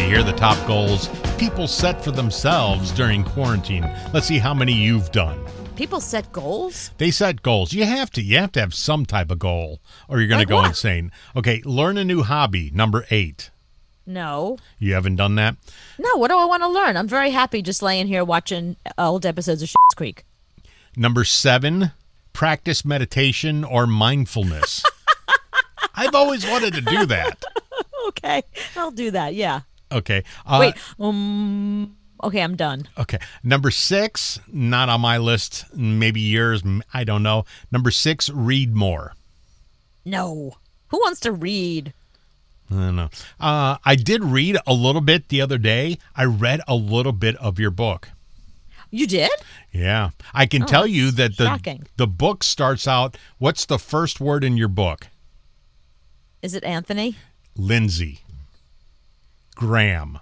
Here are the top goals people set for themselves during quarantine. Let's see how many you've done. People set goals? They set goals. You have to. You have to have some type of goal or you're going to go what? insane. Okay, learn a new hobby, number 8. No. You haven't done that? No, what do I want to learn? I'm very happy just laying here watching old episodes of Schitt's Creek. Number 7, practice meditation or mindfulness. I've always wanted to do that. Okay, I'll do that, yeah. Okay. Wait, okay, I'm done. Okay. Number 6, not on my list, maybe yours, I don't know. Number 6, read more. No. Who wants to read? I don't know. I did read a little bit the other day. I read a little bit of your book. You did? Yeah. I can tell you that shocking. the book starts out, what's the first word in your book? Is it Anthony? Lindsay Graham.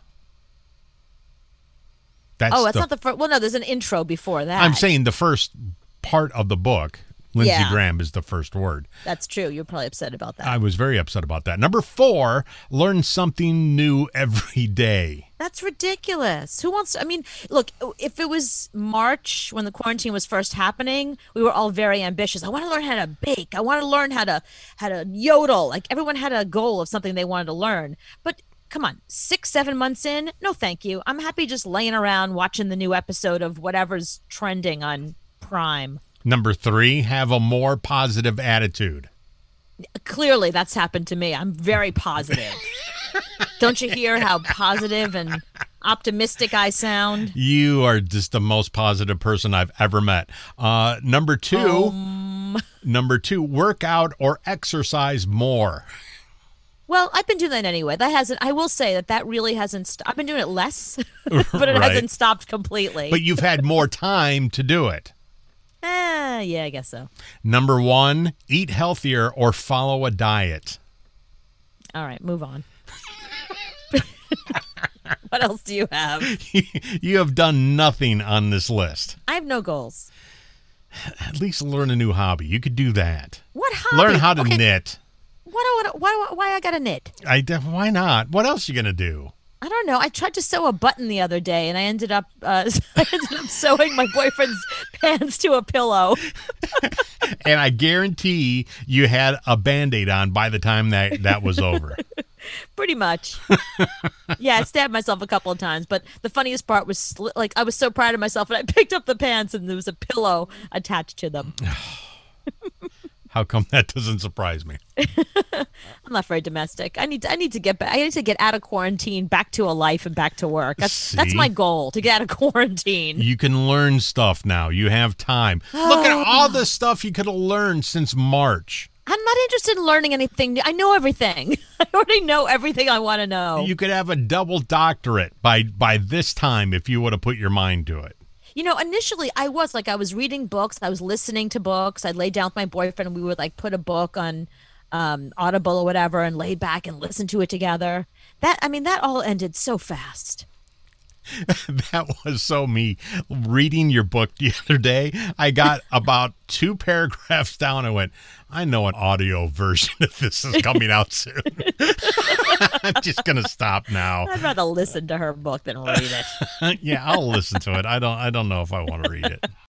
That's not the first. Well, no, there's an intro before that. I'm saying the first part of the book, Lindsey Yeah. Graham, is the first word. That's true. You're probably upset about that. I was very upset about that. Number 4, learn something new every day. That's ridiculous. Who wants to, I mean, look, if it was March when the quarantine was first happening, we were all very ambitious. I want to learn how to bake. I want to learn how to yodel. Like everyone had a goal of something they wanted to learn. But come on, 6-7 months in, no thank you. I'm happy just laying around watching the new episode of whatever's trending on Prime. Number 3, have a more positive attitude. Clearly that's happened to me. I'm very positive. Don't you hear how positive and optimistic I sound? You are just the most positive person I've ever met. Number 2, work out or exercise more. Well, I've been doing that anyway. I will say that really hasn't, I've been doing it less, but it Right. hasn't stopped completely. But you've had more time to do it. Yeah, I guess so. Number 1, eat healthier or follow a diet. All right, move on. What else do you have? You have done nothing on this list. I have no goals. At least learn a new hobby. You could do that. What hobby? Learn how to Okay, knit. Why I gotta knit? Why not? What else you going to do? I don't know. I tried to sew a button the other day, and I ended up sewing my boyfriend's pants to a pillow. And I guarantee you had a Band-Aid on by the time that was over. Pretty much. Yeah, I stabbed myself a couple of times, but the funniest part was I was so proud of myself, and I picked up the pants, and there was a pillow attached to them. How come that doesn't surprise me? I'm not very domestic. I need to get back. I need to get out of quarantine, back to a life, and back to work. That's my goal, to get out of quarantine. You can learn stuff now. You have time. Look at all the stuff you could have learned since March. I'm not interested in learning anything new. I know everything. I already know everything I want to know. You could have a double doctorate by this time if you would have put your mind to it. You know, initially I was reading books. I was listening to books. I'd lay down with my boyfriend and we would put a book on Audible or whatever and lay back and listen to it together. That all ended so fast. That was so me. Reading your book the other day, I got about 2 paragraphs down and went, I know an audio version of this is coming out soon. I'm just going to stop now. I'd rather listen to her book than read it. Yeah, I'll listen to it. I don't know if I want to read it.